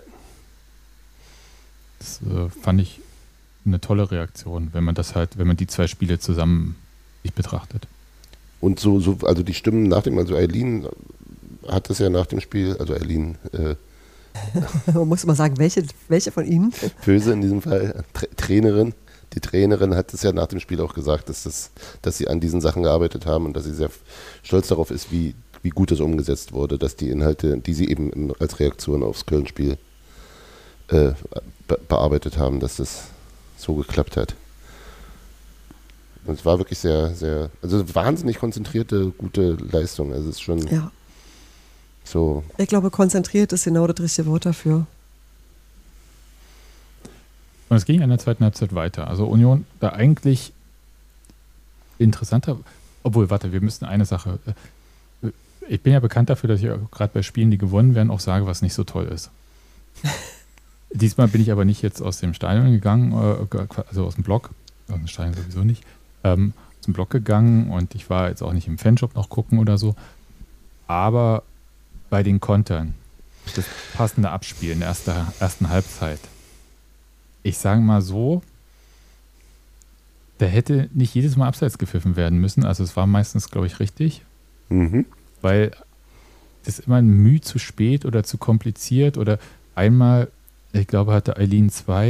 Das fand ich eine tolle Reaktion, wenn man die zwei Spiele zusammen sich betrachtet. Und also die Stimmen nach dem, also Eileen hat es ja nach dem Spiel, also Eileen Man muss immer sagen, welche von Ihnen? Böse in diesem Fall, Trainerin. Die Trainerin hat es ja nach dem Spiel auch gesagt, dass sie an diesen Sachen gearbeitet haben und dass sie sehr stolz darauf ist, wie gut es umgesetzt wurde, dass die Inhalte, die sie eben als Reaktion aufs Köln-Spiel bearbeitet haben, dass das so geklappt hat. Und es war wirklich sehr, sehr, also wahnsinnig konzentrierte, gute Leistung. Also es ist schon so. Ich glaube, konzentriert ist genau das richtige Wort dafür. Und es ging in der zweiten Halbzeit weiter. Also Union da eigentlich interessanter, obwohl, warte, wir müssen eine Sache. Ich bin ja bekannt dafür, dass ich gerade bei Spielen, die gewonnen werden, auch sage, was nicht so toll ist. Diesmal bin ich aber nicht jetzt aus dem Stadion gegangen, also aus dem Block, aus dem Stadion sowieso nicht, aus dem Block gegangen und ich war jetzt auch nicht im Fanshop noch gucken oder so. Aber bei den Kontern, das passende Abspiel in der ersten Halbzeit, ich sage mal so, da hätte nicht jedes Mal abseits gepfiffen werden müssen. Also es war meistens, glaube ich, richtig. Mhm. Weil das immer ein Mühe zu spät oder zu kompliziert oder einmal, ich glaube, hatte Eileen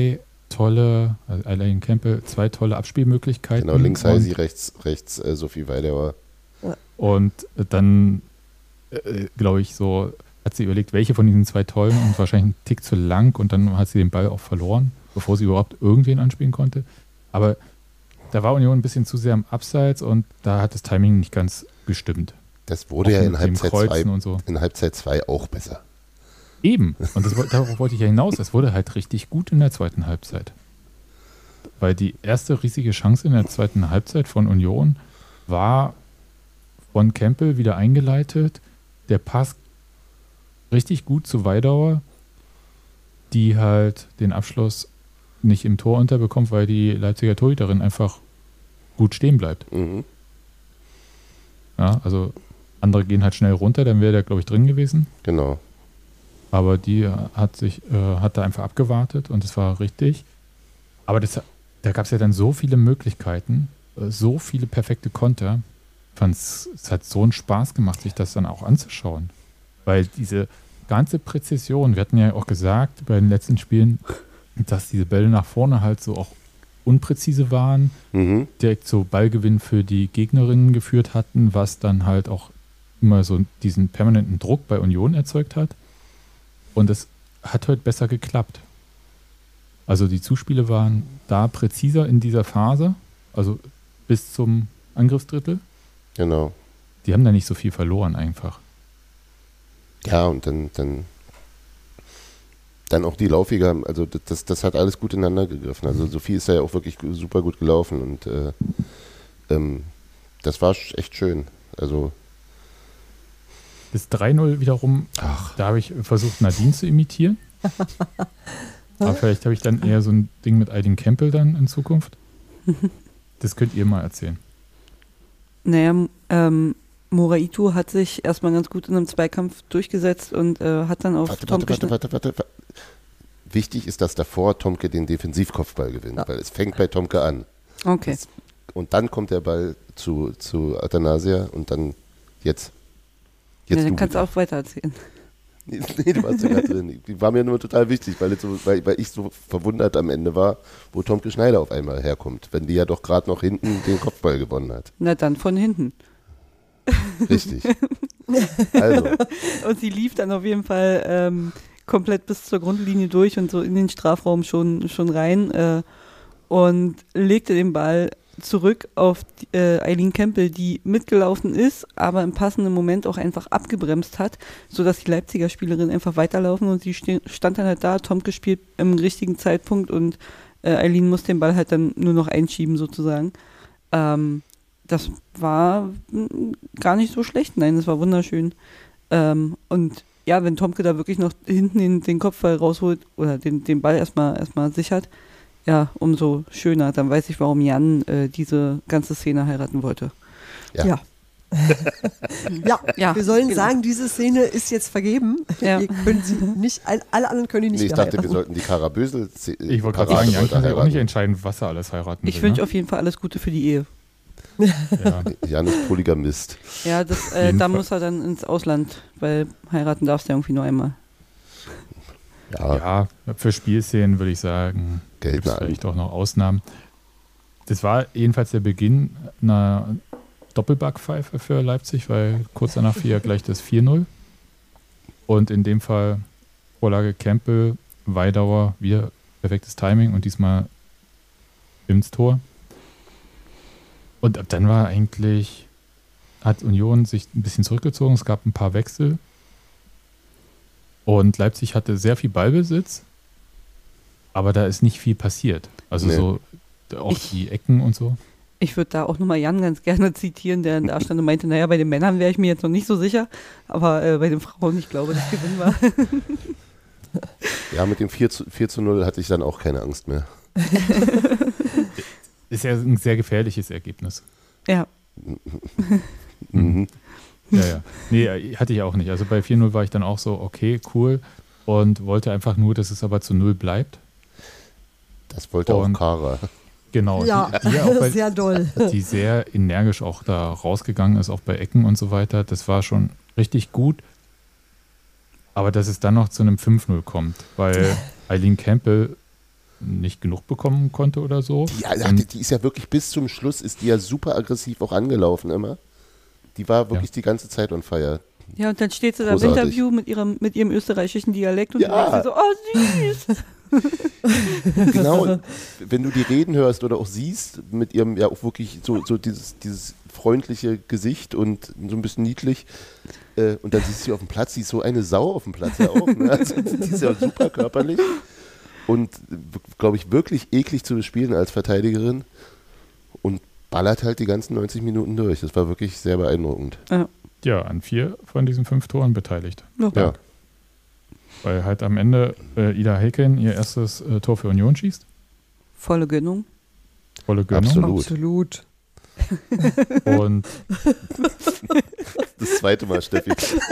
Eileen Kempel zwei tolle Abspielmöglichkeiten. Genau, links Heisi, rechts Sophie Weidauer. Und dann, glaube ich, so hat sie überlegt, welche von diesen zwei tollen und wahrscheinlich einen Tick zu lang und dann hat sie den Ball auch verloren, bevor sie überhaupt irgendwen anspielen konnte. Aber da war Union ein bisschen zu sehr am Abseits und da hat das Timing nicht ganz gestimmt. Das wurde auch ja in Halbzeit 2 so. auch besser. Eben. Und darauf wollte ich ja hinaus. Es wurde halt richtig gut in der zweiten Halbzeit. Weil die erste riesige Chance in der zweiten Halbzeit von Union war von Kempel wieder eingeleitet. Der Pass richtig gut zu Weidauer, die halt den Abschluss nicht im Tor unterbekommt, weil die Leipziger Torhüterin einfach gut stehen bleibt. Mhm. Ja, also andere gehen halt schnell runter, dann wäre der, glaube ich, drin gewesen. Genau. Aber die hat da einfach abgewartet und es war richtig. Aber da gab es ja dann so viele Möglichkeiten, so viele perfekte Konter. Es hat so einen Spaß gemacht, sich das dann auch anzuschauen. Weil diese ganze Präzision, wir hatten ja auch gesagt bei den letzten Spielen, dass diese Bälle nach vorne halt so auch unpräzise waren, direkt zu Ballgewinn für die Gegnerinnen geführt hatten, was dann halt auch immer so diesen permanenten Druck bei Union erzeugt hat. Und es hat heute besser geklappt. Also die Zuspiele waren da präziser in dieser Phase, also bis zum Angriffsdrittel. Genau. Die haben da nicht so viel verloren einfach. Ja, und dann auch die Laufiger, also das hat alles gut ineinander gegriffen. Also Sophie ist ja auch wirklich super gut gelaufen und das war echt schön. Also das 3-0 wiederum, da habe ich versucht, Nadine zu imitieren. Aber vielleicht habe ich dann eher so ein Ding mit Eileen Kempel dann in Zukunft. Das könnt ihr mal erzählen. Naja, Moraitu hat sich erstmal ganz gut in einem Zweikampf durchgesetzt und hat dann auf Tomke... Warte. Wichtig ist, dass davor Tomke den Defensivkopfball gewinnt, weil es fängt bei Tomke an. Okay. Und dann kommt der Ball zu Athanasia und dann jetzt Ja, dann du kannst du wieder. auch weiter erzählen. Nee, du warst ja gerade drin. Die war mir nur total wichtig, weil ich so verwundert am Ende war, wo Tomke Schneider auf einmal herkommt, wenn die ja doch gerade noch hinten den Kopfball gewonnen hat. Na dann von hinten. Richtig. Also. Und sie lief dann auf jeden Fall komplett bis zur Grundlinie durch und so in den Strafraum schon rein und legte den Ball zurück auf Eileen Campbell, die mitgelaufen ist, aber im passenden Moment auch einfach abgebremst hat, sodass die Leipziger Spielerin einfach weiterlaufen und sie stand dann halt da, Tomke spielt im richtigen Zeitpunkt und Eileen muss den Ball halt dann nur noch einschieben sozusagen. Das war gar nicht so schlecht, nein, das war wunderschön. Und ja, wenn Tomke da wirklich noch hinten den Kopfball rausholt oder den Ball erstmal sichert, ja, umso schöner. Dann weiß ich, warum Jan diese ganze Szene heiraten wollte. Ja. Ja, wir sollen sagen, diese Szene ist jetzt vergeben. Ja. Ihr könnt sie nicht, alle anderen können die nicht Nee, ich mehr dachte, wir heiraten. sollten die Karabösel. Ich wollte gerade sagen, Jan kann ja auch nicht entscheiden, was er alles heiraten Ich will. wünsche auf jeden Fall alles Gute für die Ehe. Ja. Jan ist Polygamist. Ja, da Fall. muss er dann ins Ausland, weil heiraten darfst du ja irgendwie nur einmal. Ja, Ja, für Spielszenen würde ich sagen, Geld gibt es nach vielleicht auch noch Ausnahmen. Das war jedenfalls der Beginn einer Doppelbackpfeife für Leipzig, weil kurz danach fiel ja gleich das 4-0. Und in dem Fall Vorlage Campbell, Weidauer, wieder perfektes Timing und diesmal ins Tor. Und ab dann hat Union sich ein bisschen zurückgezogen, es gab ein paar Wechsel. Und Leipzig hatte sehr viel Ballbesitz, aber da ist nicht viel passiert. Also Nee. so auch die Ecken und so. Ich würde da auch nochmal Jan ganz gerne zitieren, der da stand und meinte, naja, bei den Männern wäre ich mir jetzt noch nicht so sicher, aber bei den Frauen, ich glaube, das Gewinn war. Ja, mit dem 4:0 hatte ich dann auch keine Angst mehr. Ist ja ein sehr gefährliches Ergebnis. Ja, Mhm. Ja. Nee, hatte ich auch nicht. Also bei 4-0 war ich dann auch so, okay, cool. Und wollte einfach nur, dass es aber zu 0 bleibt. Das wollte auch Und- Kara. Genau. Ja, Die auch bei, sehr doll. die sehr energisch auch da rausgegangen ist, auch bei Ecken und so weiter. Das war schon richtig gut. Aber dass es dann noch zu einem 5-0 kommt, weil Eileen Campbell nicht genug bekommen konnte oder so. Die ist ja wirklich bis zum Schluss, ist die ja super aggressiv auch angelaufen immer. Die war wirklich die ganze Zeit on fire. ja, und dann steht sie da im Großartig. Interview mit ihrem österreichischen Dialekt und Ja. du denkst dir so, oh süß. Genau, wenn du die Reden hörst oder auch siehst, mit ihrem ja auch wirklich so dieses freundliche Gesicht und so ein bisschen niedlich. Und dann siehst du sie auf dem Platz, sie ist so eine Sau auf dem Platz ja auch. Ne? Also, die ist ja super körperlich und, glaube ich, wirklich eklig zu bespielen als Verteidigerin und ballert halt die ganzen 90 Minuten durch. Das war wirklich sehr beeindruckend. Ja, an 4 von diesen 5 Toren beteiligt. Ja. Weil halt am Ende Ida Häken ihr erstes Tor für Union schießt. Volle Gönnung. Volle Gönnung. Absolut. Absolut. Und Das zweite Mal, Steffi.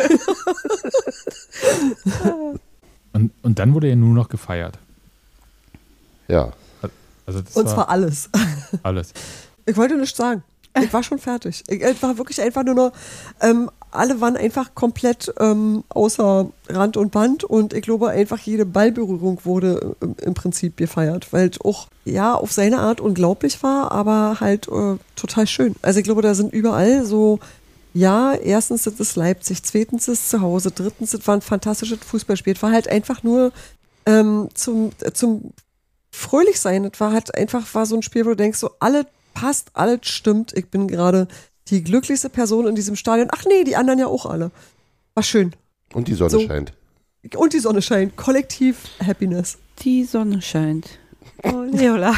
und dann wurde er nur noch gefeiert. Ja. Also das Und war zwar alles. alles. Ich wollte nichts sagen. Ich war schon fertig. Ich war wirklich einfach nur noch, alle waren einfach komplett außer Rand und Band und ich glaube einfach jede Ballberührung wurde im Prinzip gefeiert, weil es auch ja auf seine Art unglaublich war, aber halt total schön. Also ich glaube, da sind überall so, ja, erstens ist es Leipzig, zweitens ist es zu Hause, drittens es war ein fantastisches Fußballspiel. Es war halt einfach nur zum Fröhlichsein. Es war halt einfach so ein Spiel, wo du denkst, so alles passt, alles stimmt. Ich bin gerade die glücklichste Person in diesem Stadion. Ach nee, die anderen ja auch alle. War schön. Und die Sonne So. scheint. Und die Sonne scheint. Kollektiv Happiness. Die Sonne scheint. Oh, Leola.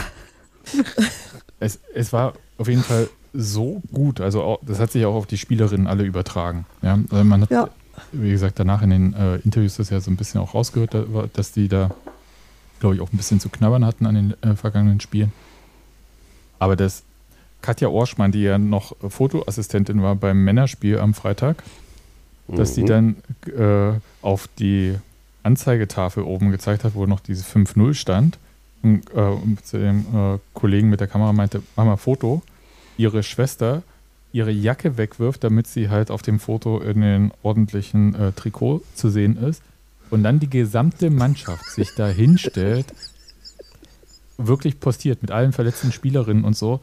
Es war auf jeden Fall so gut. Also auch, das hat sich auch auf die Spielerinnen alle übertragen. Ja, also man hat, Ja. wie gesagt, danach in den Interviews das ja so ein bisschen auch rausgehört, dass die da, glaube ich, auch ein bisschen zu knabbern hatten an den vergangenen Spielen. Aber dass Katja Orschmann, die ja noch Fotoassistentin war beim Männerspiel am Freitag, dass die dann auf die Anzeigetafel oben gezeigt hat, wo noch dieses 5-0 stand, und zu dem Kollegen mit der Kamera meinte, mach mal Foto, ihre Schwester ihre Jacke wegwirft, damit sie halt auf dem Foto in den ordentlichen Trikot zu sehen ist und dann die gesamte Mannschaft sich da hinstellt, wirklich postiert mit allen verletzten Spielerinnen und so,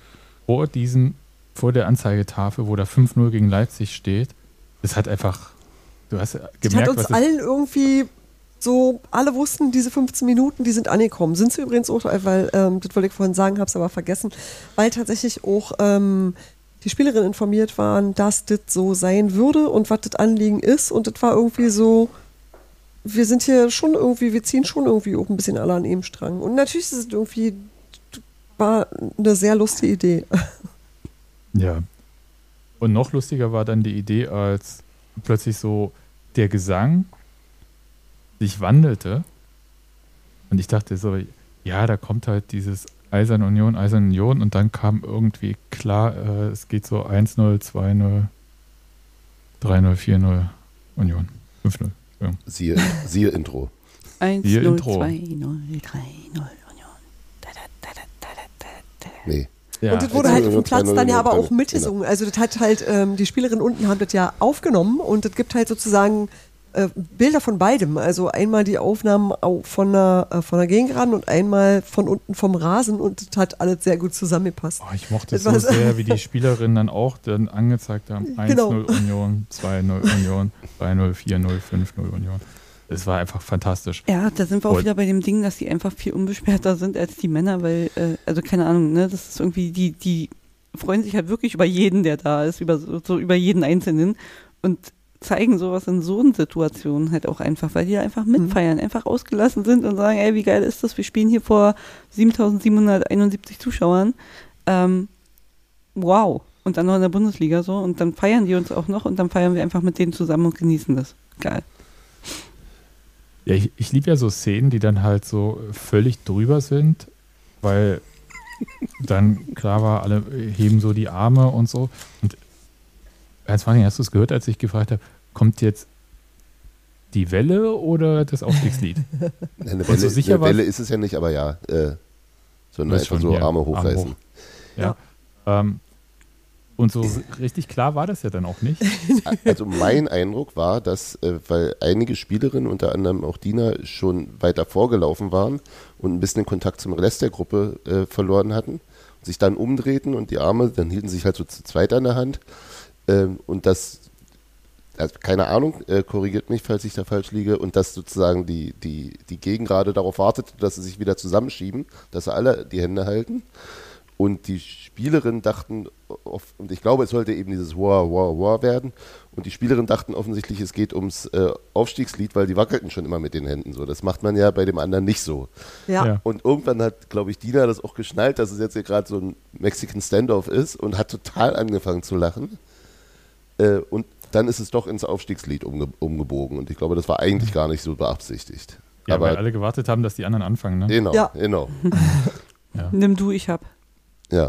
vor der Anzeigetafel, wo da 5-0 gegen Leipzig steht. Es hat einfach, du hast Das gemerkt, hat uns was es, allen irgendwie so, alle wussten, diese 15 Minuten, die sind angekommen. Sind sie übrigens auch, weil, das wollte ich vorhin sagen, habe es aber vergessen, weil tatsächlich auch die Spielerinnen informiert waren, dass das so sein würde und was das Anliegen ist. Und das war irgendwie so, wir sind hier schon irgendwie, wir ziehen schon irgendwie auch ein bisschen alle an einem Strang. Und natürlich ist es irgendwie, war eine sehr lustige Idee. Ja. Und noch lustiger war dann die Idee, als plötzlich so der Gesang sich wandelte. Und ich dachte so, ja, da kommt halt dieses Eiserne Union und dann kam irgendwie klar, es geht so 1-0, 2-0, 3-0, 4-0 Union, 5-0. Ja. Siehe Intro. 1-0, Ihr Intro. 2-0, 3-0 Union. Nee. Ja, und das wurde halt auf dem Platz dann ja aber auch mitgesungen. Also das hat halt, die Spielerinnen unten haben das ja aufgenommen und es gibt halt sozusagen Bilder von beidem. Also einmal die Aufnahmen von der Gegengeraden und einmal von unten vom Rasen und das hat alles sehr gut zusammengepasst. Oh, ich mochte es so sehr, wie die Spielerinnen dann auch dann angezeigt haben. 1-0 Genau. Union, 2-0 Union, 3-0, 4-0, 5-0 Union. Es war einfach fantastisch. Ja, da sind wir auch wieder bei dem Ding, dass die einfach viel unbeschwerter sind als die Männer, weil, also keine Ahnung, ne, das ist irgendwie, die freuen sich halt wirklich über jeden, der da ist, über jeden Einzelnen und zeigen sowas in so einer Situation halt auch einfach, weil die da einfach mitfeiern, einfach ausgelassen sind und sagen, ey, wie geil ist das, wir spielen hier vor 7.771 Zuschauern, wow, und dann noch in der Bundesliga so und dann feiern die uns auch noch und dann feiern wir einfach mit denen zusammen und genießen das. Geil. Ja, ich liebe ja so Szenen, die dann halt so völlig drüber sind, weil dann klar war, alle heben so die Arme und so. Und Ernst Martin, hast du es gehört, als ich gefragt habe, kommt jetzt die Welle oder das Aufstiegslied? Eine Und so sicher Welle, war- Welle ist es ja nicht, aber ja. Sondern Das einfach schon, so ja, Arme Arme hochreißen. hoch. Ja. Und so richtig klar war das ja dann auch nicht. Also mein Eindruck war, dass, weil einige Spielerinnen, unter anderem auch Dina, schon weiter vorgelaufen waren und ein bisschen den Kontakt zum Rest der Gruppe verloren hatten, sich dann umdrehten und die Arme, dann hielten sie sich halt so zu zweit an der Hand. Und das, also keine Ahnung, korrigiert mich, falls ich da falsch liege, und dass sozusagen die Gegengrade darauf wartete, dass sie sich wieder zusammenschieben, dass sie alle die Hände halten. Und die Spielerinnen dachten, und ich glaube, es sollte eben dieses War werden. Und die Spielerinnen dachten offensichtlich, es geht ums Aufstiegslied, weil die wackelten schon immer mit den Händen so. Das macht man ja bei dem anderen nicht so. Ja. Ja. Und irgendwann hat, glaube ich, Dina das auch geschnallt, dass es jetzt hier gerade so ein Mexican Standoff ist und hat total angefangen zu lachen. Und dann ist es doch ins Aufstiegslied umgebogen. Und ich glaube, das war eigentlich gar nicht so beabsichtigt. Ja, Aber weil alle gewartet haben, dass die anderen anfangen. Ne? genau, Ja. genau. Nimm du, ich hab. Ja.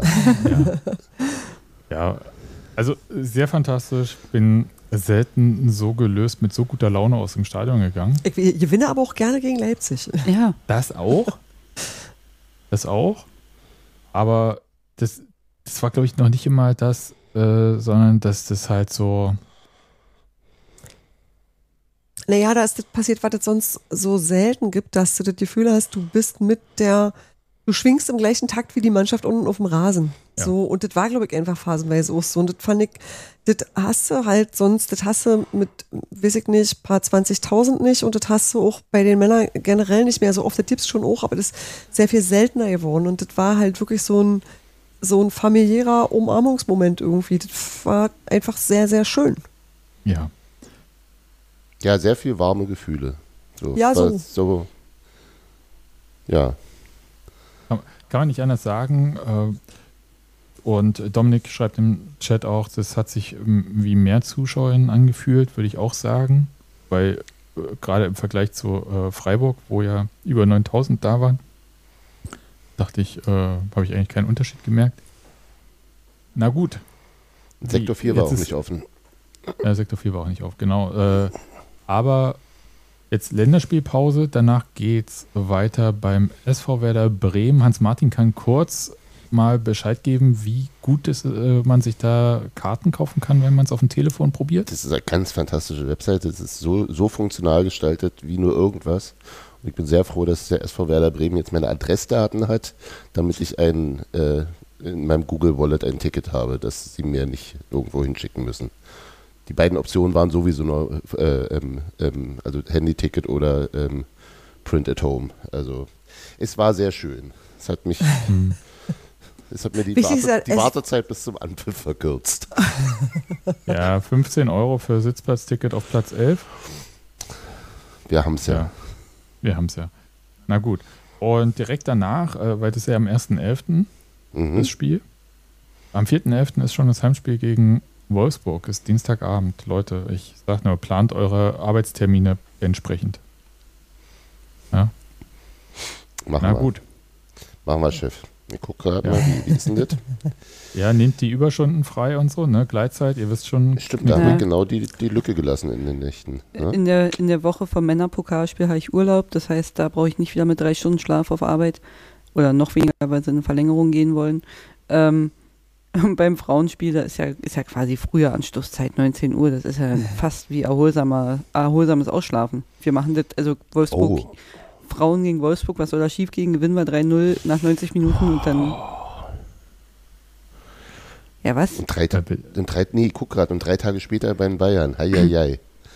Ja, also sehr fantastisch. Bin selten so gelöst mit so guter Laune aus dem Stadion gegangen. Ich gewinne aber auch gerne gegen Leipzig. Ja. Das auch. Das auch. Aber das war, glaube ich, noch nicht immer das, sondern dass das halt so. Naja, da ist das passiert, was es sonst so selten gibt, dass du das Gefühl hast, du schwingst im gleichen Takt wie die Mannschaft unten auf dem Rasen. Ja. So, und das war, glaube ich, einfach phasenweise auch so. Und das fand ich, das hast du halt sonst, das hast du mit, weiß ich nicht, paar 20.000 nicht und das hast du auch bei den Männern generell nicht mehr. So oft, das gibt's schon auch, aber das ist sehr viel seltener geworden. Und das war halt wirklich so ein familiärer Umarmungsmoment irgendwie. Das war einfach sehr, sehr schön. Ja. Ja, sehr viel warme Gefühle. So, Ja, so. Ja. Kann man nicht anders sagen. Und Dominik schreibt im Chat auch, das hat sich wie mehr Zuschauerinnen angefühlt, würde ich auch sagen. Weil gerade im Vergleich zu Freiburg, wo ja über 9.000 da waren, dachte ich, habe ich eigentlich keinen Unterschied gemerkt. Na gut. Sektor 4 war Jetzt auch ist- nicht offen. Ja, Sektor 4 war auch nicht auf, genau. Aber jetzt Länderspielpause, danach geht's weiter beim SV Werder Bremen. Hans-Martin kann kurz mal Bescheid geben, wie gut man sich da Karten kaufen kann, wenn man es auf dem Telefon probiert. Das ist eine ganz fantastische Webseite. Das ist so funktional gestaltet wie nur irgendwas. Und ich bin sehr froh, dass der SV Werder Bremen jetzt meine Adressdaten hat, damit ich in meinem Google Wallet ein Ticket habe, das sie mir nicht irgendwo hinschicken müssen. Die beiden Optionen waren sowieso nur also Handy-Ticket oder Print at Home. Also es war sehr schön. Es hat mich es hat mir die Wartezeit bis zum Anpfiff verkürzt. Ja, 15 € für Sitzplatzticket auf Platz 11. Wir haben es ja. Wir haben es ja. Na gut. Und direkt danach, weil das ist ja am 1.11. das Spiel. Am 4.11. ist schon das Heimspiel gegen Wolfsburg. Ist Dienstagabend. Leute, ich sag nur, plant eure Arbeitstermine entsprechend. Ja. Machen gut. Machen wir, Chef. Ich gucke gerade mal, wie ist denn das? Ja, nehmt die Überstunden frei und so, ne? Gleitzeit, ihr wisst schon. Stimmt, da haben wir genau die Lücke gelassen in den Nächten. Ne? In der Woche vom Männerpokalspiel habe ich Urlaub, das heißt, da brauche ich nicht wieder mit 3 Stunden Schlaf auf Arbeit oder noch weniger, weil sie in eine Verlängerung gehen wollen. Beim Frauenspiel, da ist ja quasi früher Anstoßzeit, 19 Uhr, das ist ja fast wie erholsames Ausschlafen. Wir machen das, also Wolfsburg, Frauen gegen Wolfsburg, was soll da schief gehen? Gewinnen wir 3-0 nach 90 Minuten und dann... Ja, was? Guck gerade, und 3 Tage später bei den Bayern. Heieiei.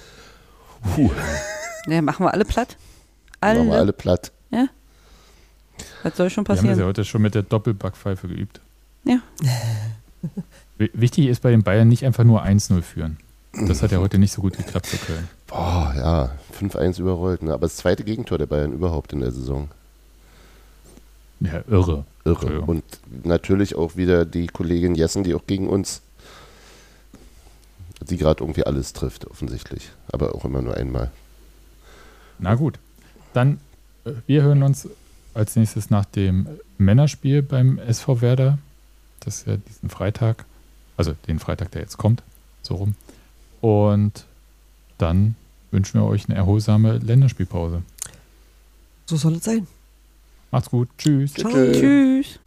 Ja, machen wir alle platt? Machen wir alle platt. Ja? Was soll schon Wir haben passieren? das ja heute schon mit der Doppelbackpfeife geübt. Ja. Wichtig ist bei den Bayern nicht einfach nur 1-0 führen. Das hat ja heute nicht so gut geklappt für Köln. Boah, ja, 5-1 überrollt. Ne? Aber das zweite Gegentor der Bayern überhaupt in der Saison. Ja, irre. Und natürlich auch wieder die Kollegin Jessen, die auch gegen uns, die gerade irgendwie alles trifft, offensichtlich. Aber auch immer nur einmal. Na gut. Dann, wir hören uns als nächstes nach dem Männerspiel beim SV Werder. Das ist ja diesen Freitag, also den Freitag, der jetzt kommt, so rum. Und dann wünschen wir euch eine erholsame Länderspielpause. So soll es sein. Macht's gut. Tschüss. Ciao. Tschüss.